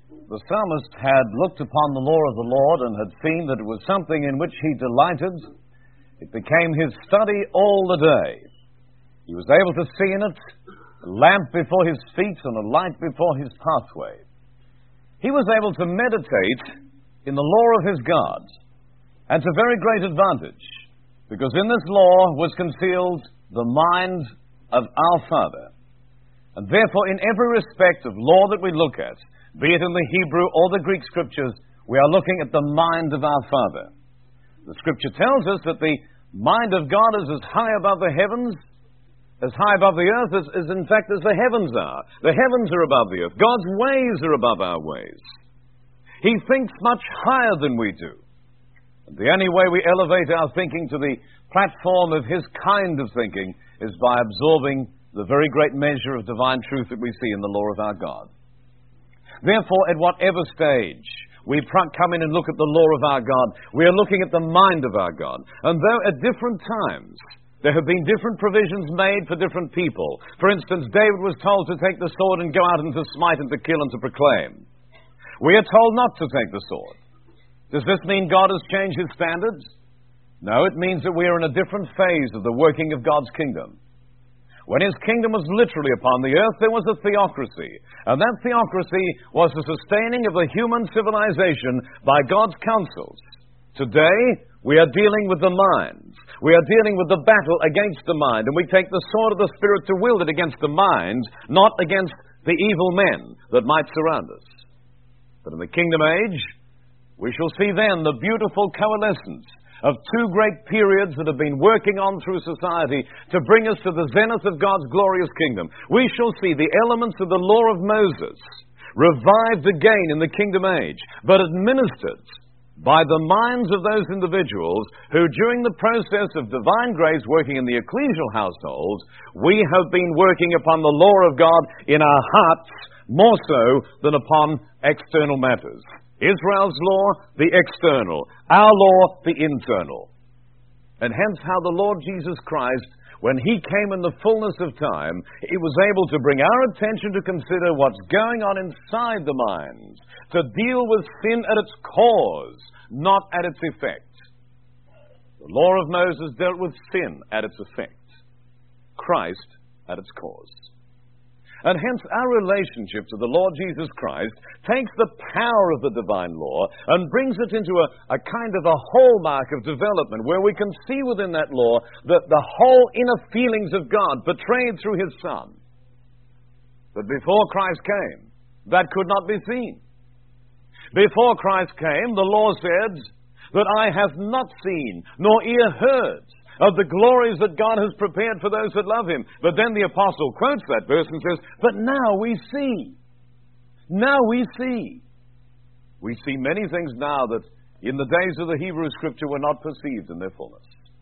The psalmist had looked upon the law of the Lord and had seen that it was something in which he delighted. It became his study all the day. He was able to see in it a lamp before his feet and a light before his pathway. He was able to meditate in the law of his God, and to very great advantage, because in this law was concealed the mind of our Father. And therefore, in every respect of law that we look at, be it in the Hebrew or the Greek Scriptures, we are looking at the mind of our Father. The Scripture tells us that the mind of God is as high above the heavens, as high above the earth, as in fact as the heavens are. The heavens are above the earth. God's ways are above our ways. He thinks much higher than we do. And the only way we elevate our thinking to the platform of His kind of thinking is by absorbing the very great measure of divine truth that we see in the law of our God. Therefore, at whatever stage we come in and look at the law of our God, we are looking at the mind of our God. And though at different times there have been different provisions made for different people. For instance, David was told to take the sword and go out and to smite and to kill and to proclaim. We are told not to take the sword. Does this mean God has changed His standards? No, it means that we are in a different phase of the working of God's kingdom. When His kingdom was literally upon the earth, there was a theocracy. And that theocracy was the sustaining of the human civilization by God's counsels. Today, we are dealing with the mind. We are dealing with the battle against the mind. And we take the sword of the Spirit to wield it against the mind, not against the evil men that might surround us. But in the kingdom age, we shall see then the beautiful coalescence of two great periods that have been working on through society to bring us to the zenith of God's glorious kingdom. We shall see the elements of the law of Moses revived again in the kingdom age, but administered by the minds of those individuals who, during the process of divine grace working in the ecclesial household, we have been working upon the law of God in our hearts more so than upon external matters. Israel's law, the external. Our law, the internal. And hence how the Lord Jesus Christ, when He came in the fullness of time, He was able to bring our attention to consider what's going on inside the minds, to deal with sin at its cause, not at its effect. The law of Moses dealt with sin at its effect, Christ at its cause. And hence our relationship to the Lord Jesus Christ takes the power of the divine law and brings it into a kind of a hallmark of development where we can see within that law the whole inner feelings of God portrayed through His Son. But before Christ came, that could not be seen. Before Christ came, the law said that eye hath not seen, nor ear heard, of the glories that God has prepared for those that love Him. But then the apostle quotes that verse and says, but now we see. Now we see. We see many things now that in the days of the Hebrew Scripture were not perceived in their fullness.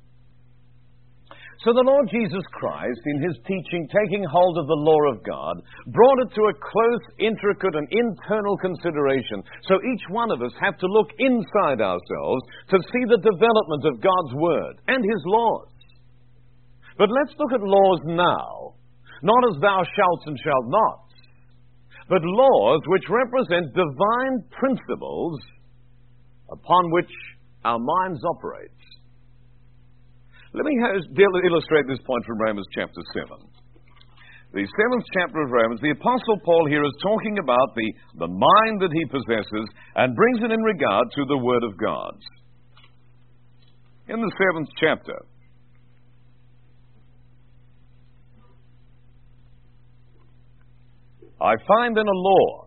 So the Lord Jesus Christ, in His teaching, taking hold of the law of God, brought it to a close, intricate, and internal consideration. So each one of us have to look inside ourselves to see the development of God's Word and His laws. But let's look at laws now, not as thou shalt and shalt not, but laws which represent divine principles upon which our minds operate. Let me illustrate this point from Romans chapter 7. The 7th chapter of Romans, the Apostle Paul here is talking about the mind that he possesses and brings it in regard to the Word of God. In the 7th chapter, I find in a law,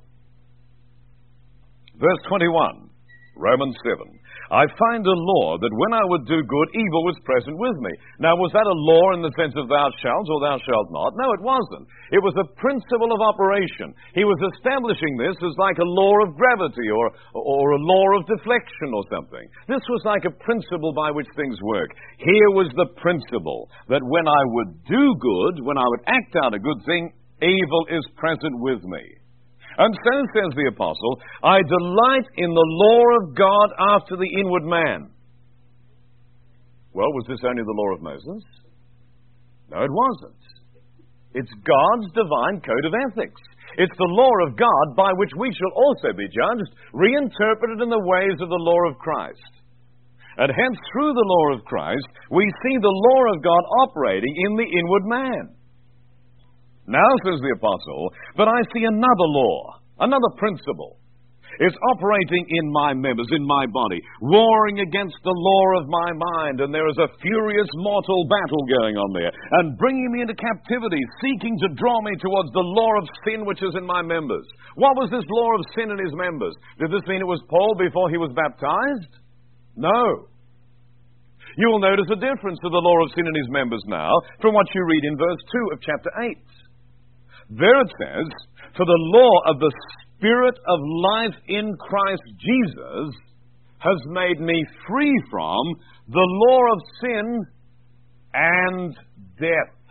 verse 21, Romans 7, I find a law that when I would do good, evil was present with me. Now, was that a law in the sense of thou shalt or thou shalt not? No, it wasn't. It was a principle of operation. He was establishing this as like a law of gravity or a law of deflection or something. This was like a principle by which things work. Here was the principle that when I would do good, when I would act out a good thing, evil is present with me. And so says the apostle, I delight in the law of God after the inward man. Well, was this only the law of Moses? No, it wasn't. It's God's divine code of ethics. It's the law of God by which we shall also be judged, reinterpreted in the ways of the law of Christ. And hence, through the law of Christ, we see the law of God operating in the inward man. Now, says the apostle, but I see another law, another principle. It's operating in my members, in my body, warring against the law of my mind, and there is a furious mortal battle going on there, and bringing me into captivity, seeking to draw me towards the law of sin which is in my members. What was this law of sin in his members? Did this mean it was Paul before he was baptized? No. You will notice a difference to the law of sin in his members now from what you read in verse 2 of chapter 8. There it says, for the law of the Spirit of life in Christ Jesus has made me free from the law of sin and death.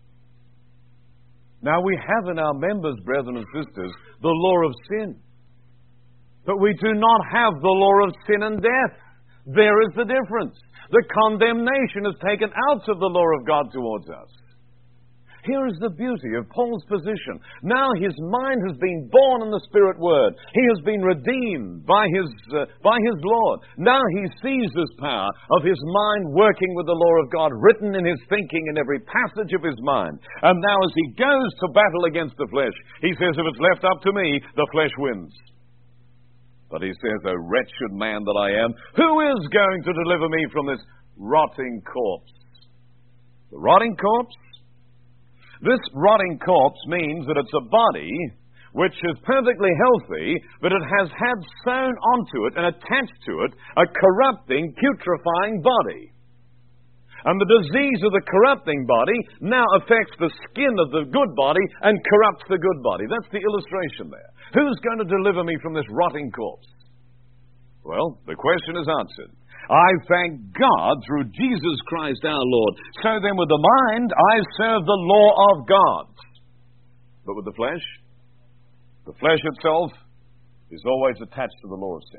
Now we have in our members, brethren and sisters, the law of sin. But we do not have the law of sin and death. There is the difference. The condemnation is taken out of the law of God towards us. Here is the beauty of Paul's position. Now his mind has been born in the Spirit Word. He has been redeemed by his Lord. Now he sees this power of his mind working with the law of God written in his thinking in every passage of his mind. And now as he goes to battle against the flesh, he says, if it's left up to me, the flesh wins. But he says, O wretched man that I am, who is going to deliver me from this rotting corpse? The rotting corpse? This rotting corpse means that it's a body which is perfectly healthy, but it has had sewn onto it and attached to it a corrupting, putrefying body. And the disease of the corrupting body now affects the skin of the good body and corrupts the good body. That's the illustration there. Who's going to deliver me from this rotting corpse? Well, the question is answered. I thank God through Jesus Christ our Lord. So then with the mind, I serve the law of God. But with the flesh itself is always attached to the law of sin.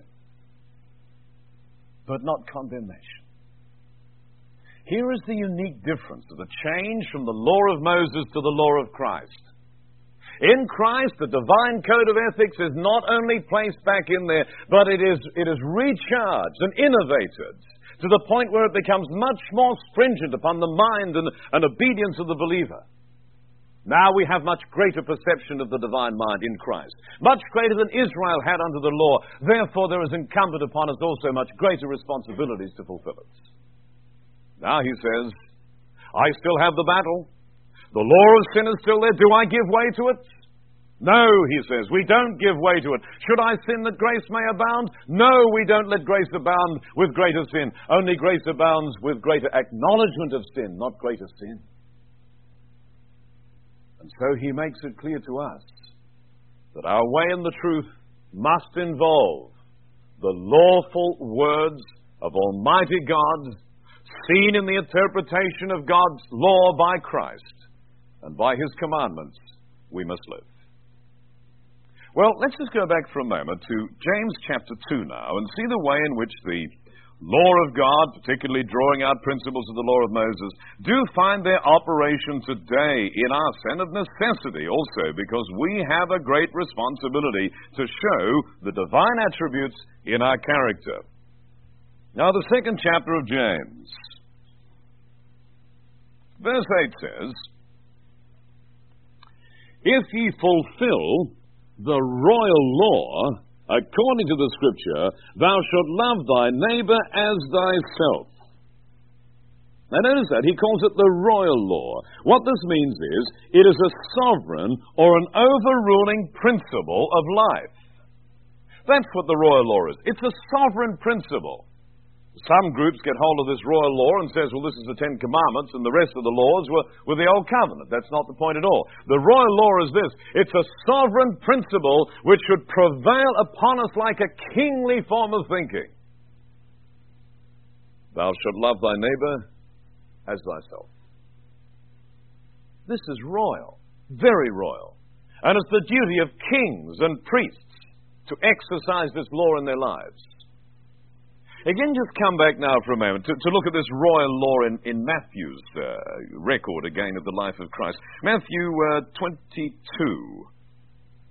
But not condemnation. Here is the unique difference of the change from the law of Moses to the law of Christ. In Christ, the divine code of ethics is not only placed back in there, but it is recharged and innovated to the point where it becomes much more stringent upon the mind and obedience of the believer. Now we have much greater perception of the divine mind in Christ, much greater than Israel had under the law. Therefore, there is incumbent upon us also much greater responsibilities to fulfill it. Now he says, I still have the battle. The law of sin is still there. Do I give way to it? No, he says, we don't give way to it. Should I sin that grace may abound? No, we don't let grace abound with greater sin. Only grace abounds with greater acknowledgement of sin, not greater sin. And so he makes it clear to us that our way in the truth must involve the lawful words of Almighty God, seen in the interpretation of God's law by Christ. And by his commandments, we must live. Well, let's just go back for a moment to James chapter 2 now and see the way in which the law of God, particularly drawing out principles of the law of Moses, do find their operation today in us, and of necessity also, because we have a great responsibility to show the divine attributes in our character. Now, the second chapter of James, verse 8 says, if ye fulfill the royal law, according to the Scripture, thou shalt love thy neighbor as thyself. Now notice that. He calls it the royal law. What this means is, it is a sovereign or an overruling principle of life. That's what the royal law is. It's a sovereign principle. Some groups get hold of this royal law and says, well, this is the Ten Commandments, and the rest of the laws were the Old Covenant. That's not the point at all. The royal law is this. It's a sovereign principle which should prevail upon us like a kingly form of thinking. Thou shalt love thy neighbor as thyself. This is royal, very royal. And it's the duty of kings and priests to exercise this law in their lives. Again, just come back now for a moment to look at this royal law in Matthew's record again of the life of Christ. Matthew 22.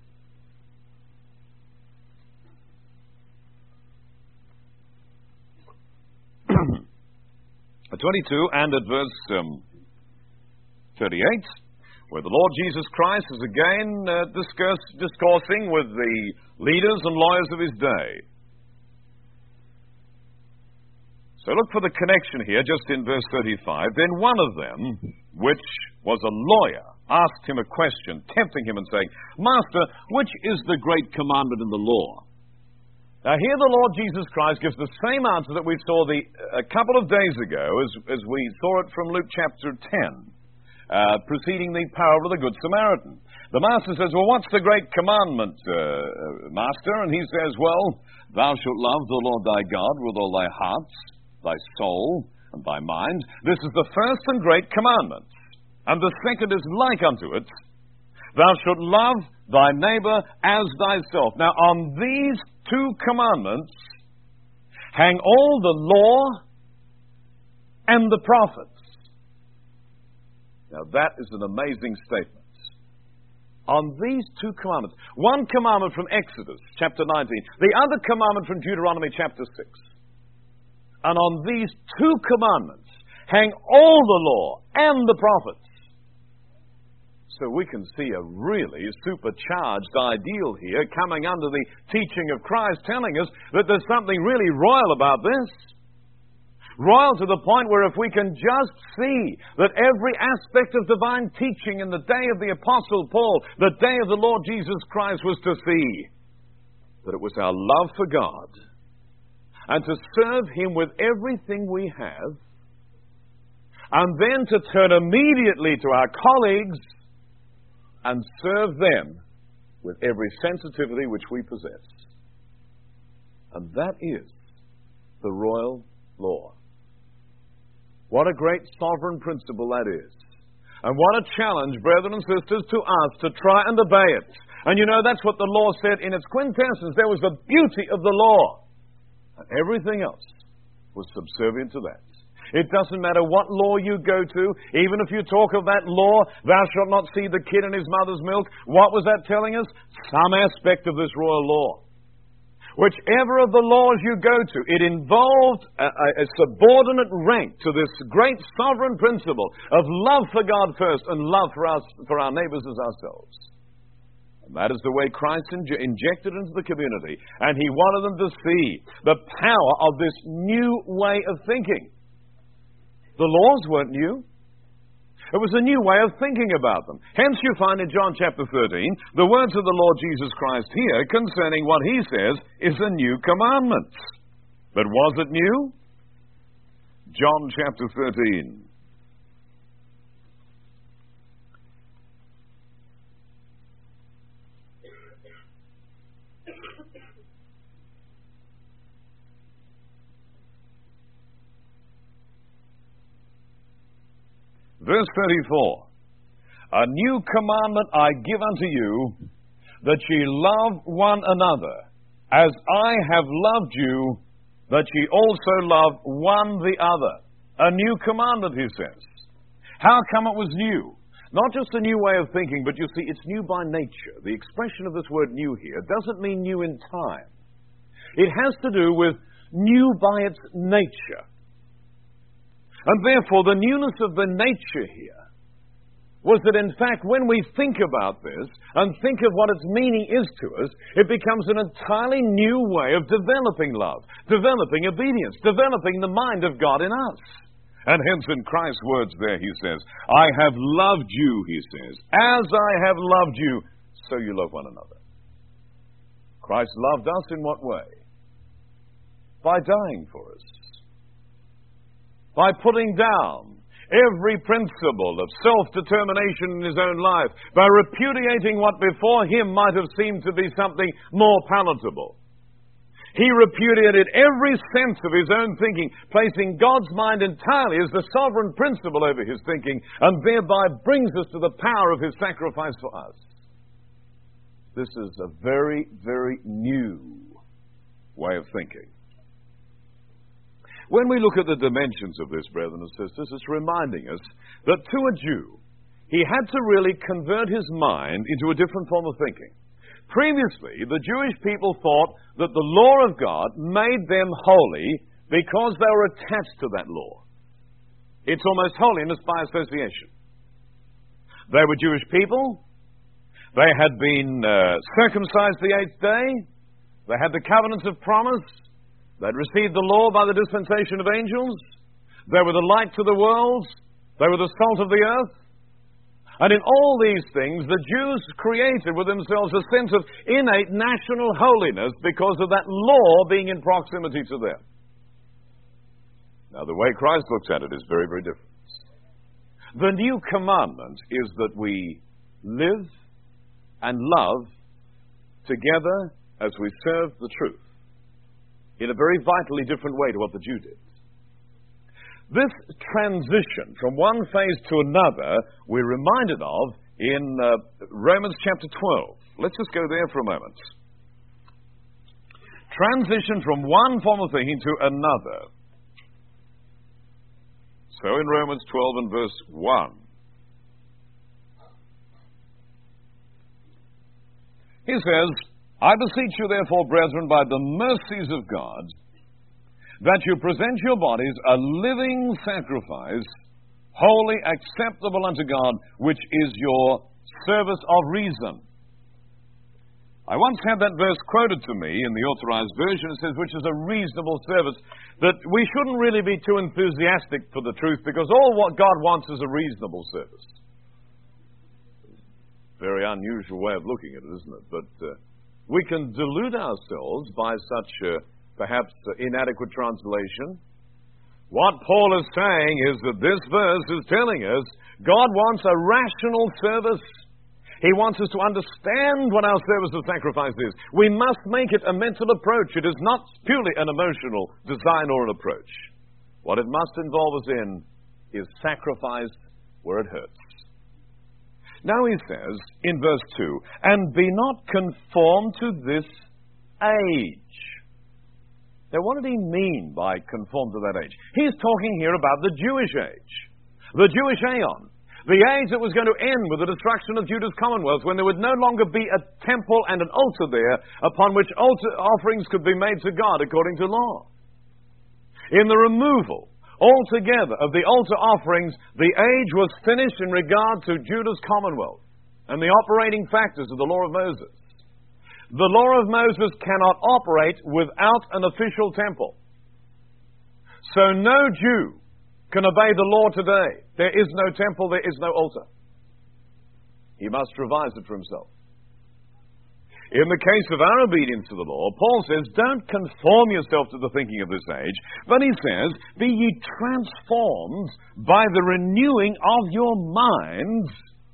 22 and at verse 38, where the Lord Jesus Christ is again discoursing with the leaders and lawyers of his day. So look for the connection here, just in verse 35. Then one of them, which was a lawyer, asked him a question, tempting him and saying, Master, which is the great commandment in the law? Now here the Lord Jesus Christ gives the same answer that we saw a couple of days ago as we saw it from Luke chapter 10, preceding the parable of the Good Samaritan. The Master says, well, what's the great commandment, Master? And he says, well, thou shalt love the Lord thy God with all thy heart, thy soul, and thy mind. This is the first and great commandment. And the second is like unto it, thou shalt love thy neighbor as thyself. Now, on these two commandments hang all the law and the prophets. Now, that is an amazing statement. On these two commandments, one commandment from Exodus chapter 19, the other commandment from Deuteronomy chapter 6. And on these two commandments hang all the law and the prophets. So we can see a really supercharged ideal here coming under the teaching of Christ, telling us that there's something really royal about this. Royal to the point where if we can just see that every aspect of divine teaching in the day of the Apostle Paul, the day of the Lord Jesus Christ, was to see that it was our love for God and to serve Him with everything we have, and then to turn immediately to our colleagues and serve them with every sensitivity which we possess. And that is the royal law. What a great sovereign principle that is. And what a challenge, brethren and sisters, to us to try and obey it. And you know, that's what the law said in its quintessence. There was the beauty of the law. And everything else was subservient to that. It doesn't matter what law you go to, even if you talk of that law, thou shalt not see the kid in his mother's milk. What was that telling us? Some aspect of this royal law. Whichever of the laws you go to, it involved a subordinate rank to this great sovereign principle of love for God first and love for our neighbors as ourselves. And that is the way Christ injected into the community. And He wanted them to see the power of this new way of thinking. The laws weren't new. It was a new way of thinking about them. Hence you find in John chapter 13, the words of the Lord Jesus Christ here concerning what He says is a new commandment. But was it new? John chapter 13. Verse 34, a new commandment I give unto you, that ye love one another, as I have loved you, that ye also love one the other. A new commandment, he says. How come it was new? Not just a new way of thinking, but you see, it's new by nature. The expression of this word new here doesn't mean new in time. It has to do with new by its nature. And therefore, the newness of the nature here was that, in fact, when we think about this and think of what its meaning is to us, it becomes an entirely new way of developing love, developing obedience, developing the mind of God in us. And hence, in Christ's words there, He says, I have loved you, He says, as I have loved you, so you love one another. Christ loved us in what way? By dying for us. By putting down every principle of self-determination in His own life, by repudiating what before Him might have seemed to be something more palatable. He repudiated every sense of His own thinking, placing God's mind entirely as the sovereign principle over His thinking, and thereby brings us to the power of His sacrifice for us. This is a very, very new way of thinking. When we look at the dimensions of this, brethren and sisters, it's reminding us that to a Jew, he had to really convert his mind into a different form of thinking. Previously, the Jewish people thought that the law of God made them holy because they were attached to that law. It's almost holiness by association. They were Jewish people. They had been circumcised the 8th day. They had the covenants of promise. They'd received the law by the dispensation of angels. They were the light to the world. They were the salt of the earth. And in all these things, the Jews created with themselves a sense of innate national holiness because of that law being in proximity to them. Now, the way Christ looks at it is very, very different. The new commandment is that we live and love together as we serve the truth in a very vitally different way to what the Jew did. This transition from one phase to another we're reminded of in Romans chapter 12. Let's just go there for a moment. Transition from one form of thinking to another. So in Romans 12 and verse 1, he says, I beseech you therefore, brethren, by the mercies of God, that you present your bodies a living sacrifice, wholly acceptable unto God, which is your service of reason. I once had that verse quoted to me in the Authorized Version. It says, which is a reasonable service, that we shouldn't really be too enthusiastic for the truth, because all what God wants is a reasonable service. Very unusual way of looking at it, isn't it? But we can delude ourselves by such perhaps inadequate translation. What Paul is saying is that this verse is telling us God wants a rational service. He wants us to understand what our service of sacrifice is. We must make it a mental approach. It is not purely an emotional design or an approach. What it must involve us in is sacrifice where it hurts. Now he says in verse 2, and be not conformed to this age. Now what did he mean by conformed to that age? He's talking here about the Jewish age, the Jewish aeon. The age that was going to end with the destruction of Judah's commonwealth, when there would no longer be a temple and an altar there upon which offerings could be made to God according to law. In the removal altogether of the altar offerings, the age was finished in regard to Judah's commonwealth and the operating factors of the law of Moses. The law of Moses cannot operate without an official temple. So no Jew can obey the law today. There is no temple, there is no altar. He must revise it for himself. In the case of our obedience to the law, Paul says, don't conform yourself to the thinking of this age, but he says, be ye transformed by the renewing of your minds.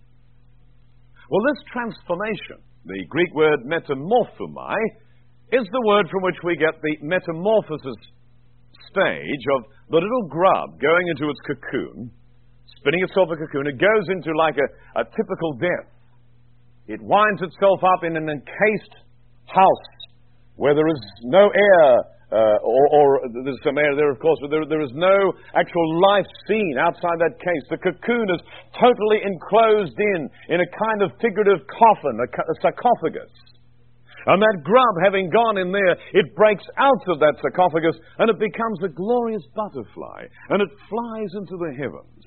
Well, this transformation, the Greek word metamorphomai, is the word from which we get the metamorphosis stage of the little grub going into its cocoon, spinning itself a cocoon. It goes into like a typical death. It winds itself up in an encased house where there is no air, or there's some air there, of course, but there is no actual life seen outside that case. The cocoon is totally enclosed in a kind of figurative coffin, a sarcophagus. And that grub, having gone in there, it breaks out of that sarcophagus and it becomes a glorious butterfly, and it flies into the heavens.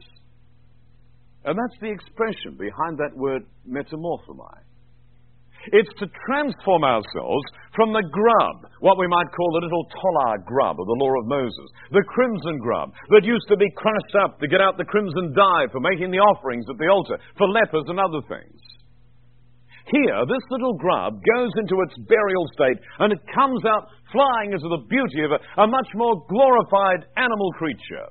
And that's the expression behind that word metamorphomai. It's to transform ourselves from the grub, what we might call the little tolar grub of the law of Moses, the crimson grub that used to be crushed up to get out the crimson dye for making the offerings at the altar, for lepers and other things. Here, this little grub goes into its burial state, and it comes out flying into the beauty of a much more glorified animal creature.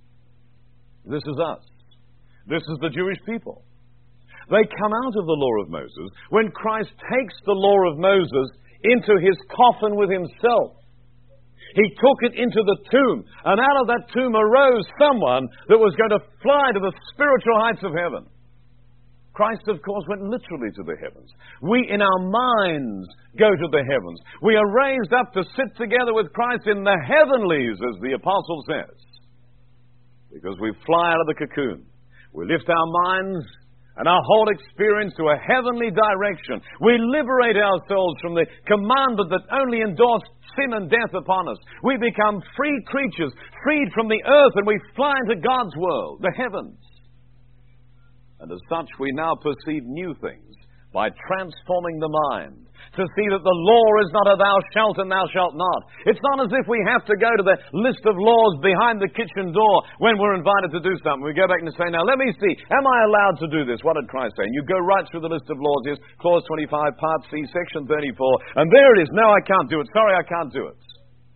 This is us. This is the Jewish people. They come out of the law of Moses when Christ takes the law of Moses into his coffin with himself. He took it into the tomb, and out of that tomb arose someone that was going to fly to the spiritual heights of heaven. Christ, of course, went literally to the heavens. We, in our minds, go to the heavens. We are raised up to sit together with Christ in the heavenlies, as the apostle says. Because we fly out of the cocoon. We lift our minds, and our whole experience to a heavenly direction. We liberate ourselves from the commandment that only endorsed sin and death upon us. We become free creatures, freed from the earth, and we fly into God's world, the heavens. And as such, we now perceive new things by transforming the mind, to see that the law is not a thou shalt and thou shalt not. It's not as if we have to go to the list of laws behind the kitchen door when we're invited to do something. We go back and say, now let me see, am I allowed to do this? What did Christ say? And you go right through the list of laws. Here's Clause 25, Part C, Section 34, and there it is. No, I can't do it. Sorry, I can't do it.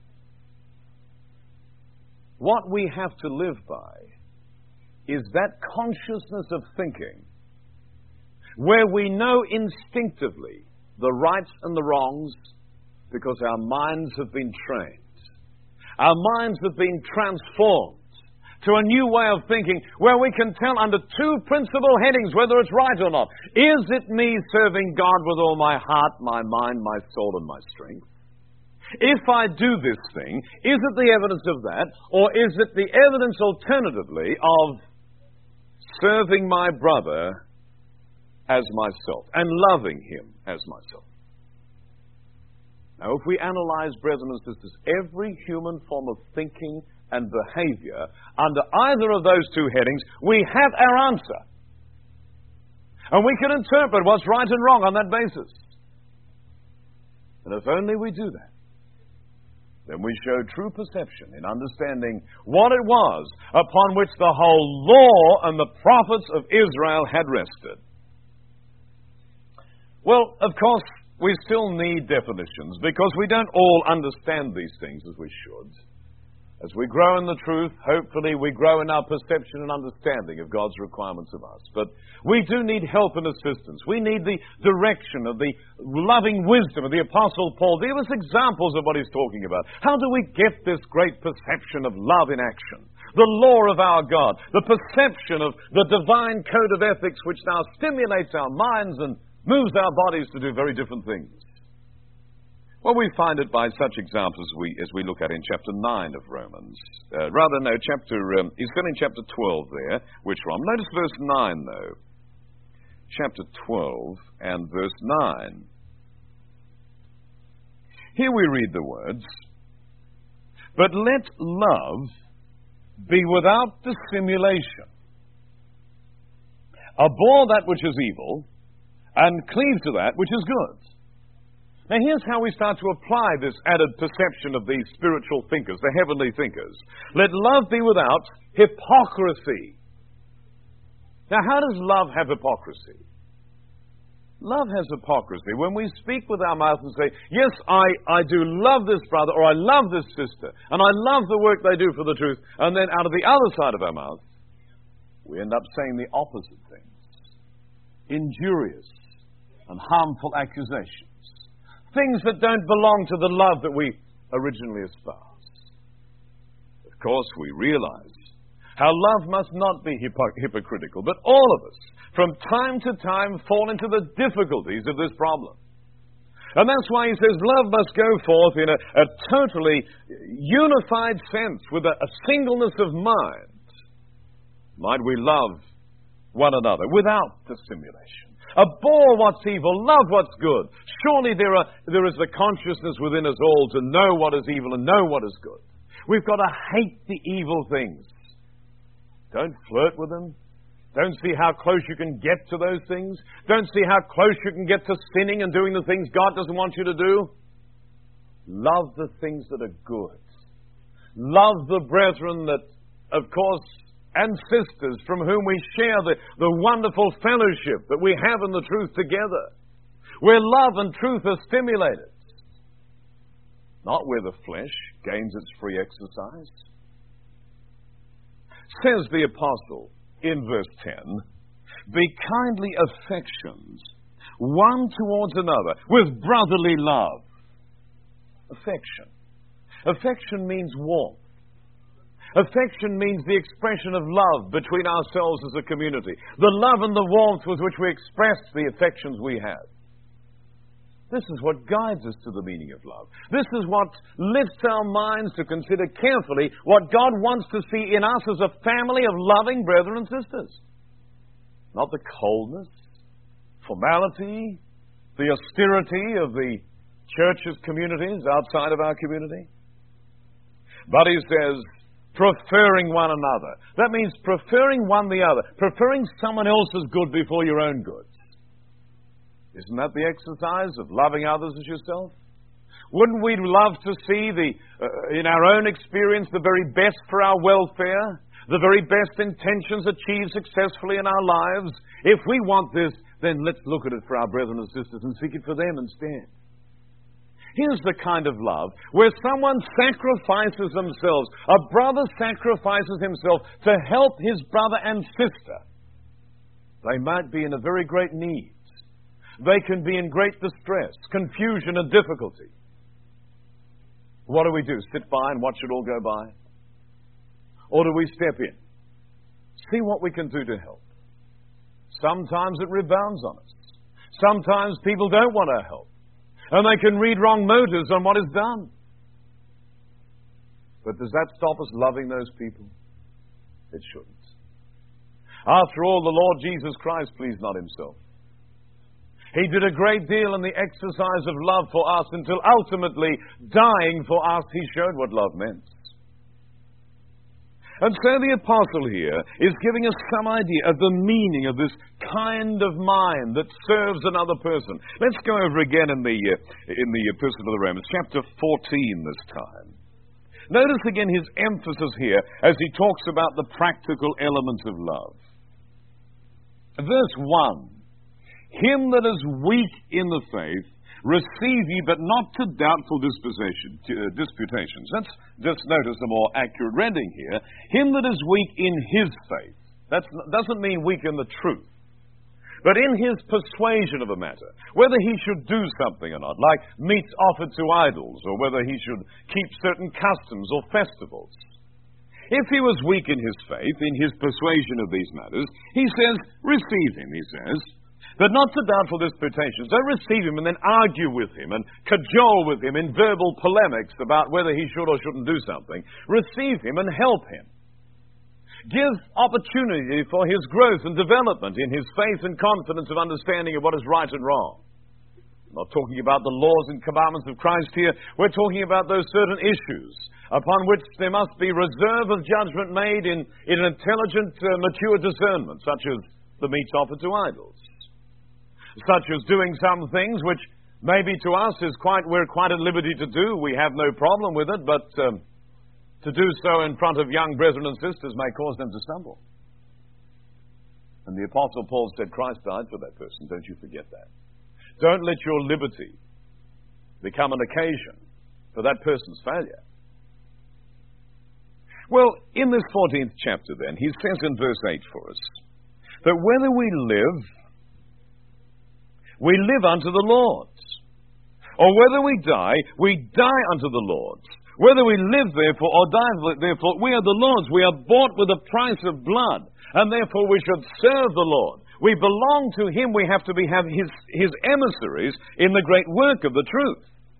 What we have to live by is that consciousness of thinking where we know instinctively the rights and the wrongs because our minds have been trained. Our minds have been transformed to a new way of thinking where we can tell under two principal headings whether it's right or not. Is it me serving God with all my heart, my mind, my soul, and my strength? If I do this thing, is it the evidence of that, or is it the evidence alternatively of serving my brother as myself, and loving him as myself? Now, if we analyze, brethren and sisters, every human form of thinking and behavior under either of those two headings, we have our answer. And we can interpret what's right and wrong on that basis. And if only we do that, then we show true perception in understanding what it was upon which the whole law and the prophets of Israel had rested. Well, of course, we still need definitions because we don't all understand these things as we should. As we grow in the truth, hopefully we grow in our perception and understanding of God's requirements of us. But we do need help and assistance. We need the direction of the loving wisdom of the Apostle Paul. Give us examples of what he's talking about. How do we get this great perception of love in action? The law of our God, the perception of the divine code of ethics which now stimulates our minds and moves our bodies to do very different things. Well, we find it by such examples as we look at in chapter 9 of Romans. He's still in chapter 12 there, which from. Notice verse 9, though. Chapter 12 and verse 9. Here we read the words, "But let love be without dissimulation. Abhor that which is evil, and cleave to that which is good." Now here's how we start to apply this added perception of these spiritual thinkers, the heavenly thinkers. Let love be without hypocrisy. Now how does love have hypocrisy? Love has hypocrisy when we speak with our mouth and say, yes, I do love this brother, or I love this sister, and I love the work they do for the truth, and then out of the other side of our mouth, we end up saying the opposite things. Injurious and harmful accusations. Things that don't belong to the love that we originally espoused. Of course, we realize how love must not be hypocritical, but all of us, from time to time, fall into the difficulties of this problem. And that's why he says love must go forth in a totally unified sense, with a singleness of mind. Might we love one another without dissimulation. Abhor what's evil, love what's good. Surely there is the consciousness within us all to know what is evil and know what is good. We've got to hate the evil things. Don't flirt with them. Don't see how close you can get to those things. Don't see how close you can get to sinning and doing the things God doesn't want you to do. Love the things that are good. Love the brethren that, of course, and sisters from whom we share the wonderful fellowship that we have in the truth together, where love and truth are stimulated, not where the flesh gains its free exercise. Says the apostle in verse 10, "Be kindly affections one towards another with brotherly love." Affection. Affection means warmth. Affection means the expression of love between ourselves as a community. The love and the warmth with which we express the affections we have. This is what guides us to the meaning of love. This is what lifts our minds to consider carefully what God wants to see in us as a family of loving brethren and sisters. not the coldness, formality, the austerity of the church's communities outside of our community. But he says, preferring one another. That means preferring one the other, preferring someone else's good before your own goods. Isn't that the exercise of loving others as yourself? Wouldn't we love to see in our own experience the very best for our welfare, the very best intentions achieved successfully in our lives? If we want this, then let's look at it for our brethren and sisters and seek it for them instead. Here's the kind of love where someone sacrifices themselves. A brother sacrifices himself to help his brother and sister. They might be in a very great need. They can be in great distress, confusion, and difficulty. What do we do? Sit by and watch it all go by? Or do we step in? See what we can do to help. Sometimes it rebounds on us. Sometimes people don't want our help. And they can read wrong motives on what is done. But does that stop us loving those people? It shouldn't. After all, the Lord Jesus Christ pleased not himself. He did a great deal in the exercise of love for us until ultimately, dying for us, he showed what love meant. And so the apostle here is giving us some idea of the meaning of this kind of mind that serves another person. Let's go over again in the Epistle to the Romans, chapter 14 this time. Notice again his emphasis here as he talks about the practical elements of love. Verse 1. Him that is weak in the faith, receive ye, but not to doubtful disputations. Let's just notice a more accurate rendering here. Him that is weak in his faith. That doesn't mean weak in the truth, but in his persuasion of a matter. Whether he should do something or not, like meats offered to idols, or whether he should keep certain customs or festivals. If he was weak in his faith, in his persuasion of these matters, he says, receive him, he says. But not to doubtful disputations. Don't receive him and then argue with him and cajole with him in verbal polemics about whether he should or shouldn't do something. Receive him and help him. Give opportunity for his growth and development in his faith and confidence of understanding of what is right and wrong. I'm not talking about the laws and commandments of Christ here. We're talking about those certain issues upon which there must be reserve of judgment made in an intelligent, mature discernment, such as the meats offered to idols. Such as doing some things which maybe to us we're quite at liberty to do. We have no problem with it, but to do so in front of young brethren and sisters may cause them to stumble. And the Apostle Paul said Christ died for that person. Don't you forget that. Don't let your liberty become an occasion for that person's failure. Well, in this 14th chapter then, he says in verse 8 for us, that whether we live unto the Lord. Or whether we die unto the Lord. Whether we live therefore or die therefore, we are the Lord's. We are bought with a price of blood, and therefore we should serve the Lord. We belong to him. We have to have his emissaries in the great work of the truth.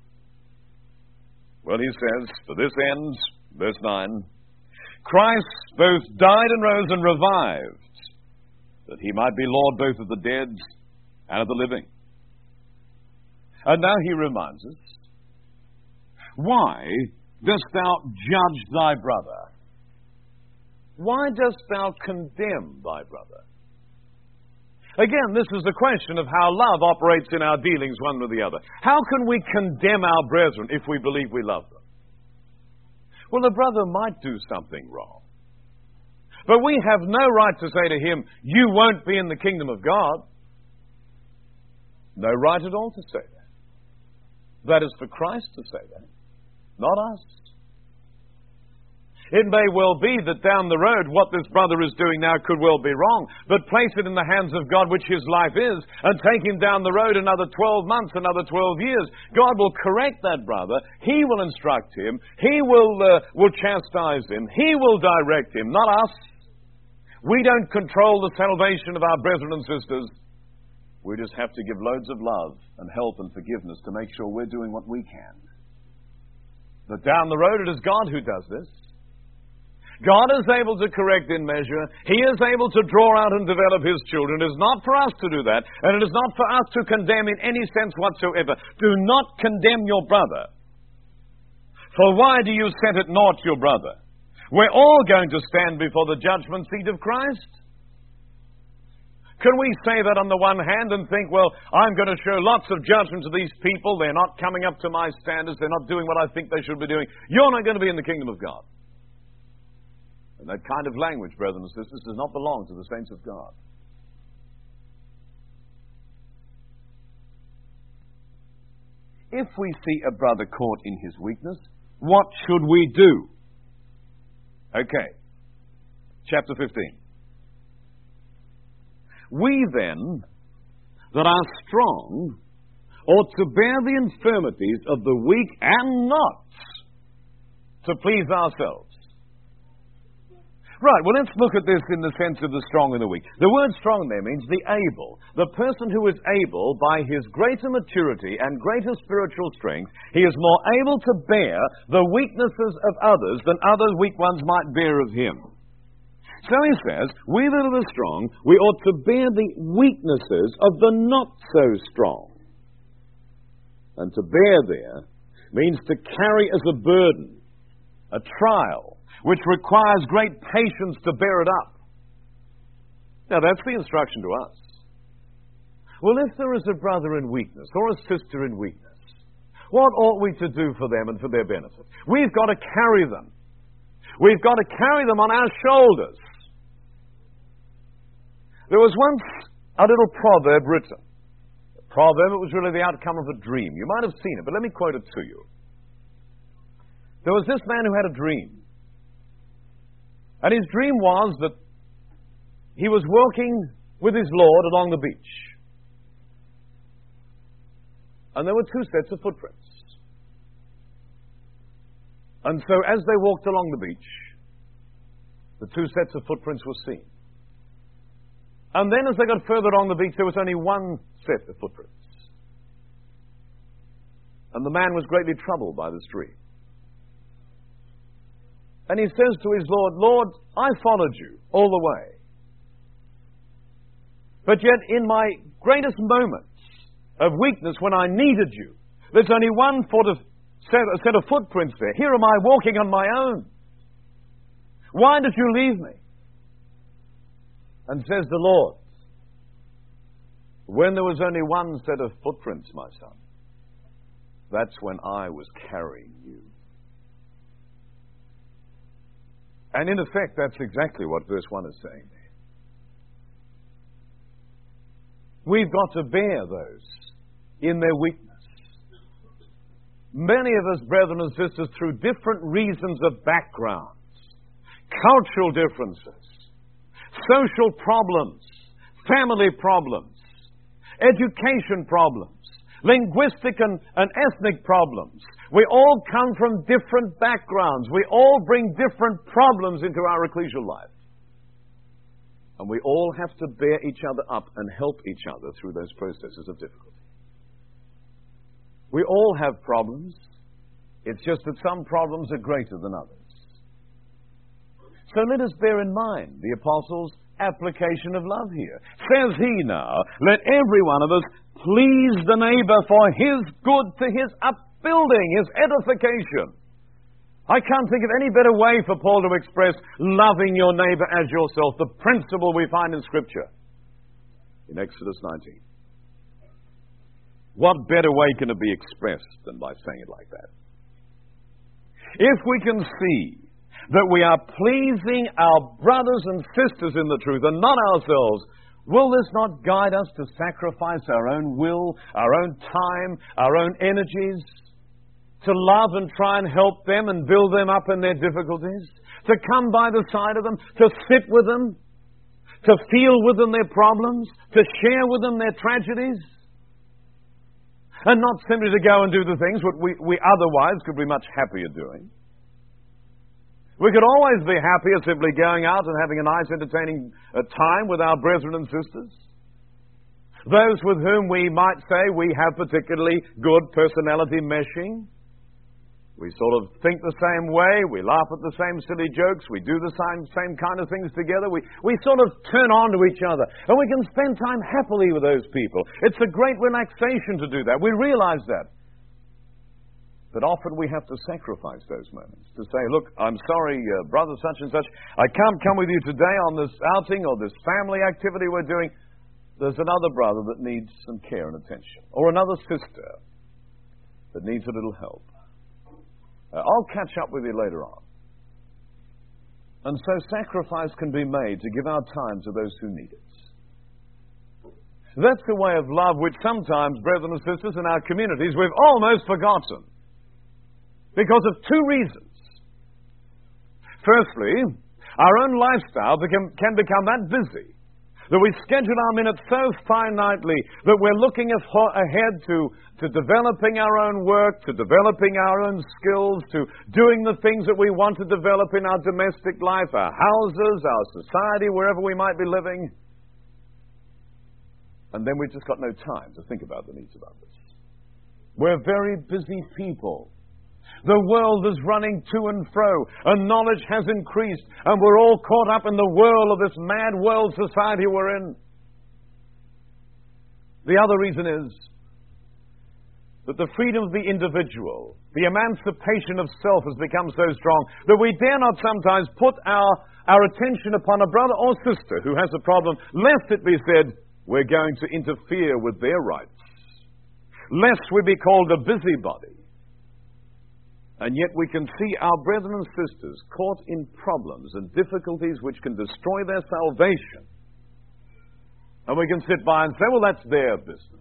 Well, he says, for this end, verse 9, Christ both died and rose and revived, that he might be Lord both of the dead and of the living. And now he reminds us, why dost thou judge thy brother? Why dost thou condemn thy brother? Again, this is the question of how love operates in our dealings one with the other. How can we condemn our brethren if we believe we love them? Well, the brother might do something wrong. But we have no right to say to him, you won't be in the kingdom of God. No right at all to say that. That is for Christ to say that, not us. It may well be that down the road what this brother is doing now could well be wrong, but place it in the hands of God, which his life is, and take him down the road another 12 months, another 12 years. God will correct that brother. He will instruct him. He will chastise him. He will direct him, not us. We don't control the salvation of our brethren and sisters. We just have to give loads of love and help and forgiveness to make sure we're doing what we can. But down the road, it is God who does this. God is able to correct in measure. He is able to draw out and develop His children. It is not for us to do that, and it is not for us to condemn in any sense whatsoever. Do not condemn your brother. For why do you set at naught your brother? We're all going to stand before the judgment seat of Christ. Can we say that on the one hand and think, well, I'm going to show lots of judgment to these people. They're not coming up to my standards. They're not doing what I think they should be doing. You're not going to be in the kingdom of God. And that kind of language, brothers and sisters, does not belong to the saints of God. If we see a brother caught in his weakness, what should we do? Okay. Chapter 15. We then, that are strong, ought to bear the infirmities of the weak and not to please ourselves. Right, well, let's look at this in the sense of the strong and the weak. The word strong there means the able. The person who is able, by his greater maturity and greater spiritual strength, he is more able to bear the weaknesses of others than other weak ones might bear of him. So he says, we that are strong, we ought to bear the weaknesses of the not so strong. And to bear there means to carry as a burden, a trial, which requires great patience to bear it up. Now, that's the instruction to us. Well, if there is a brother in weakness or a sister in weakness, what ought we to do for them and for their benefit? We've got to carry them. We've got to carry them on our shoulders. There was once a little proverb written. A proverb, it was really the outcome of a dream. You might have seen it, but let me quote it to you. There was this man who had a dream. And his dream was that he was walking with his Lord along the beach. And there were two sets of footprints. And so as they walked along the beach, the two sets of footprints were seen. And then as they got further along the beach, there was only one set of footprints. And the man was greatly troubled by this dream. And he says to his Lord, Lord, I followed you all the way. But yet in my greatest moments of weakness when I needed you, there's only one set of footprints there. Here am I walking on my own. Why did you leave me? And says the Lord, when there was only one set of footprints, my son, that's when I was carrying you. And in effect, that's exactly what verse 1 is saying there. We've got to bear those in their weakness. Many of us, brethren and sisters, through different reasons of backgrounds, cultural differences, social problems, family problems, education problems, linguistic and ethnic problems. We all come from different backgrounds. We all bring different problems into our ecclesial life. And we all have to bear each other up and help each other through those processes of difficulty. We all have problems. It's just that some problems are greater than others. So let us bear in mind the Apostle's application of love here. Says he now, let every one of us please the neighbor for his good, to his upbuilding, his edification. I can't think of any better way for Paul to express loving your neighbor as yourself, the principle we find in Scripture in Exodus 19. What better way can it be expressed than by saying it like that? If we can see that we are pleasing our brothers and sisters in the truth and not ourselves, will this not guide us to sacrifice our own will, our own time, our own energies, to love and try and help them and build them up in their difficulties, to come by the side of them, to sit with them, to feel with them their problems, to share with them their tragedies, and not simply to go and do the things what we otherwise could be much happier doing. We could always be happier simply going out and having a nice entertaining time with our brethren and sisters. Those with whom we might say we have particularly good personality meshing. We sort of think the same way. We laugh at the same silly jokes. We do the same kind of things together. We sort of turn on to each other. And we can spend time happily with those people. It's a great relaxation to do that. We realize that. But often we have to sacrifice those moments to say, look, I'm sorry, brother such and such, I can't come with you today on this outing or this family activity we're doing. There's another brother that needs some care and attention. Or another sister that needs a little help. I'll catch up with you later on. And so sacrifice can be made to give our time to those who need it. That's the way of love which sometimes, brethren and sisters, in our communities, we've almost forgotten. Because of two reasons. Firstly, our own lifestyle can become that busy that we schedule our minutes so finitely that we're looking ahead to developing our own work, to developing our own skills, to doing the things that we want to develop in our domestic life, our houses, our society, wherever we might be living. And then we've just got no time to think about the needs of others. We're very busy people. The world is running to and fro, and knowledge has increased, and we're all caught up in the whirl of this mad world society we're in. The other reason is that the freedom of the individual, the emancipation of self has become so strong that we dare not sometimes put our attention upon a brother or sister who has a problem, lest it be said, we're going to interfere with their rights, lest we be called a busybody. And yet we can see our brethren and sisters caught in problems and difficulties which can destroy their salvation. And we can sit by and say, well, that's their business.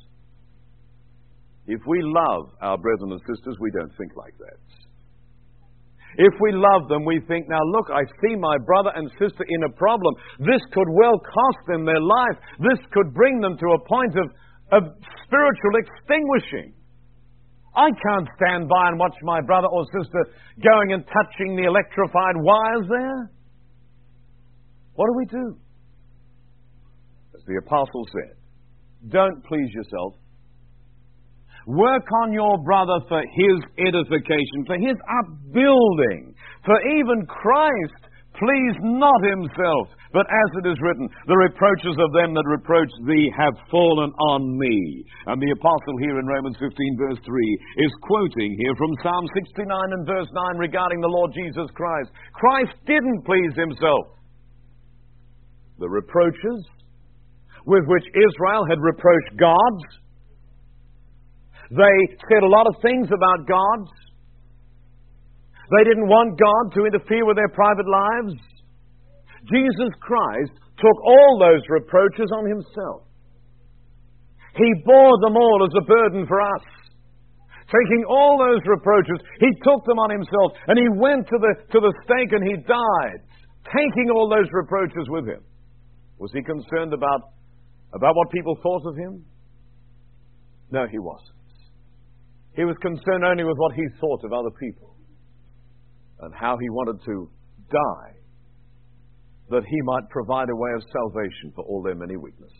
If we love our brethren and sisters, we don't think like that. If we love them, we think, now look, I see my brother and sister in a problem. This could well cost them their life. This could bring them to a point of spiritual extinguishing. I can't stand by and watch my brother or sister going and touching the electrified wires there. What do we do? As the apostle said, don't please yourself. Work on your brother for his edification, for his upbuilding. For even Christ pleased not himself, but as it is written, the reproaches of them that reproach thee have fallen on me. And the apostle here in Romans 15 verse 3 is quoting here from Psalm 69 and verse 9 regarding the Lord Jesus Christ. Christ didn't please himself. The reproaches with which Israel had reproached God, they said a lot of things about God. They didn't want God to interfere with their private lives. Jesus Christ took all those reproaches on himself. He bore them all as a burden for us. Taking all those reproaches, he took them on himself, and he went to the stake and he died, taking all those reproaches with him. Was he concerned about what people thought of him? No, he wasn't. He was concerned only with what he thought of other people, and how he wanted to die, that he might provide a way of salvation for all their many weaknesses.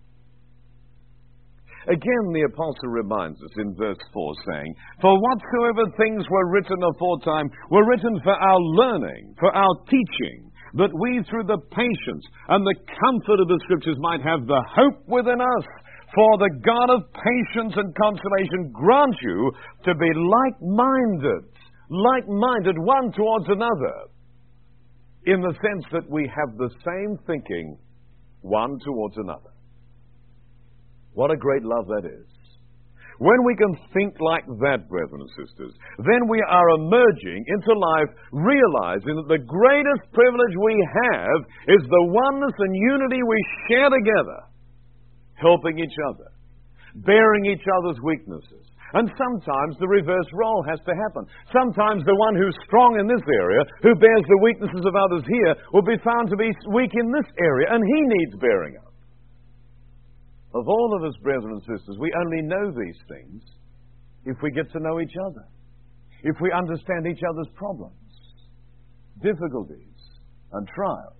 Again, the apostle reminds us in verse 4, saying, for whatsoever things were written aforetime were written for our learning, for our teaching, that we through the patience and the comfort of the Scriptures might have the hope within us. For the God of patience and consolation grant you to be like-minded one towards another, in the sense that we have the same thinking one towards another. What a great love that is. When we can think like that, brethren and sisters, then we are emerging into life realizing that the greatest privilege we have is the oneness and unity we share together, helping each other, bearing each other's weaknesses. And sometimes the reverse role has to happen. Sometimes the one who's strong in this area, who bears the weaknesses of others here, will be found to be weak in this area, and he needs bearing up. Of all of us, brethren and sisters, we only know these things if we get to know each other, if we understand each other's problems, difficulties, and trials.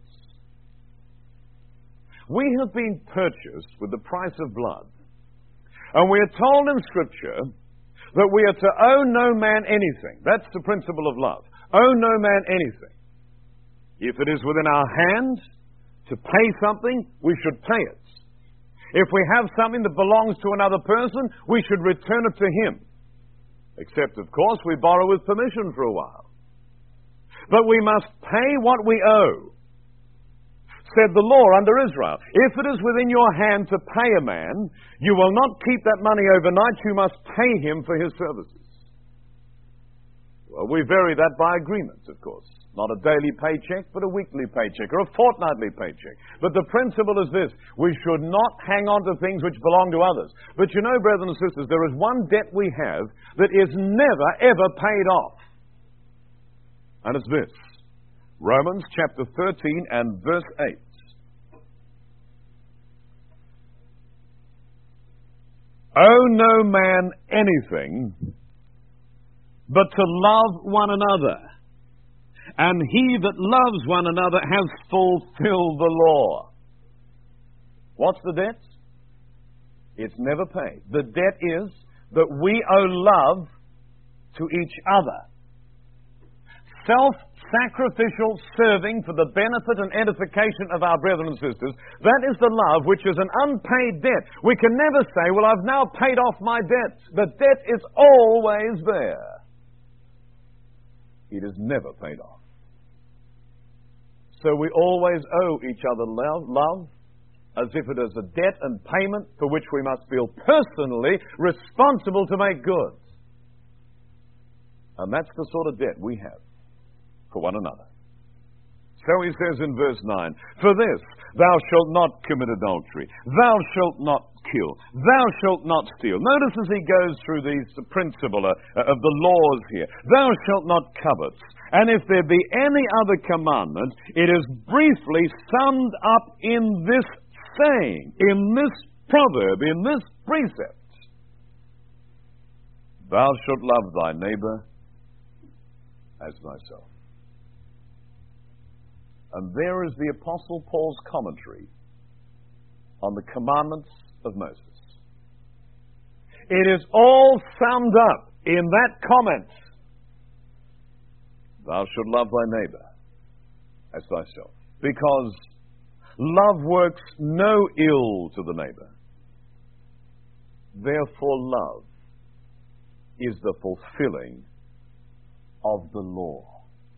We have been purchased with the price of blood. And we are told in Scripture that we are to owe no man anything. That's the principle of love. Owe no man anything. If it is within our hand to pay something, we should pay it. If we have something that belongs to another person, we should return it to him. Except, of course, we borrow with permission for a while. But we must pay what we owe. Said the law under Israel, if it is within your hand to pay a man, you will not keep that money overnight, you must pay him for his services. Well, we vary that by agreement, of course. Not a daily paycheck, but a weekly paycheck or a fortnightly paycheck. But the principle is this: we should not hang on to things which belong to others. But you know, brothers and sisters, there is one debt we have that is never, ever paid off. And it's this. Romans chapter 13 and verse 8. Owe no man anything but to love one another. And he that loves one another has fulfilled the law. What's the debt? It's never paid. The debt is that we owe love to each other. Self-sacrificial serving for the benefit and edification of our brethren and sisters, that is the love which is an unpaid debt. We can never say, well, I've now paid off my debt. The debt is always there. It is never paid off. So we always owe each other love as if it is a debt and payment for which we must feel personally responsible to make good. And that's the sort of debt we have for one another. So he says in verse 9, for this, thou shalt not commit adultery, thou shalt not kill, thou shalt not steal. Notice as he goes through the principle of the laws here, thou shalt not covet. And if there be any other commandment, it is briefly summed up in this saying, in this proverb, in this precept. Thou shalt love thy neighbor as thyself. And there is the Apostle Paul's commentary on the commandments of Moses. It is all summed up in that comment. Thou shalt love thy neighbor as thyself. Because love works no ill to the neighbor. Therefore love is the fulfilling of the law.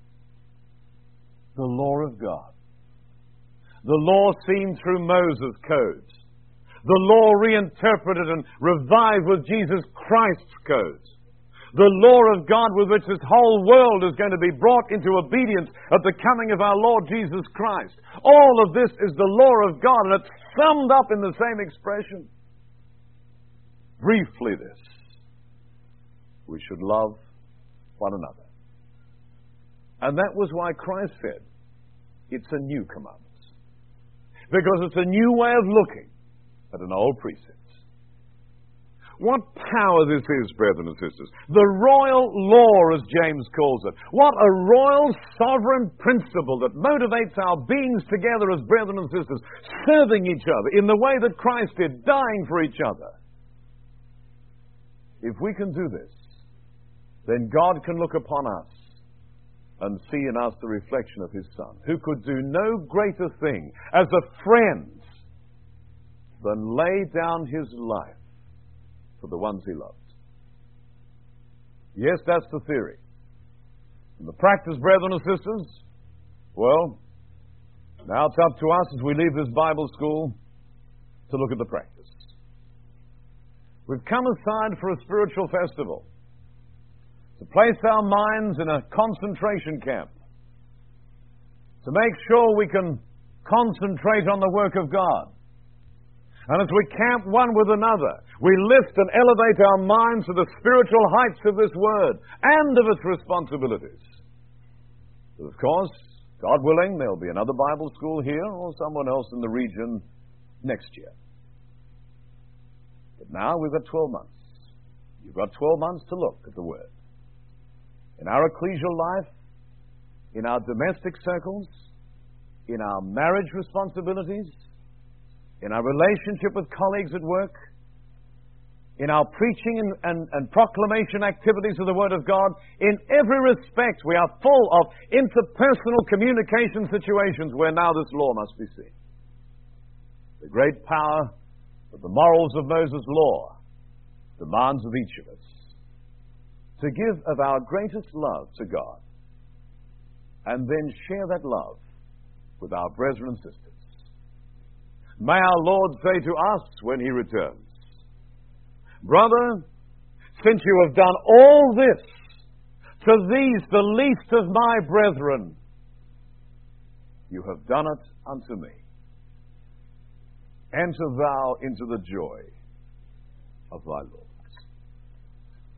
The law of God. The law seen through Moses' codes. The law reinterpreted and revived with Jesus Christ's codes. The law of God with which this whole world is going to be brought into obedience at the coming of our Lord Jesus Christ. All of this is the law of God, and it's summed up in the same expression. Briefly this: we should love one another. And that was why Christ said, it's a new commandment. Because it's a new way of looking at an old precept. What power this is, brethren and sisters. The royal law, as James calls it. What a royal sovereign principle that motivates our beings together as brethren and sisters, serving each other in the way that Christ did, dying for each other. If we can do this, then God can look upon us and see in us the reflection of His Son, who could do no greater thing as a friend than lay down His life for the ones He loved. Yes, that's the theory. And the practice, brethren and sisters, well, now it's up to us as we leave this Bible school to look at the practice. We've come aside for a spiritual festival, to place our minds in a concentration camp, to make sure we can concentrate on the work of God. And as we camp one with another, we lift and elevate our minds to the spiritual heights of this Word and of its responsibilities. But of course, God willing, there'll be another Bible school here or someone else in the region next year. But now we've got 12 months. You've got 12 months to look at the Word. In our ecclesial life, in our domestic circles, in our marriage responsibilities, in our relationship with colleagues at work, in our preaching and proclamation activities of the Word of God. In every respect, we are full of interpersonal communication situations where now this law must be seen. The great power that the morals of Moses' law demands of each of us to give of our greatest love to God and then share that love with our brethren and sisters. May our Lord say to us when He returns, brother, since you have done all this to these, the least of my brethren, you have done it unto me. Enter thou into the joy of thy Lord.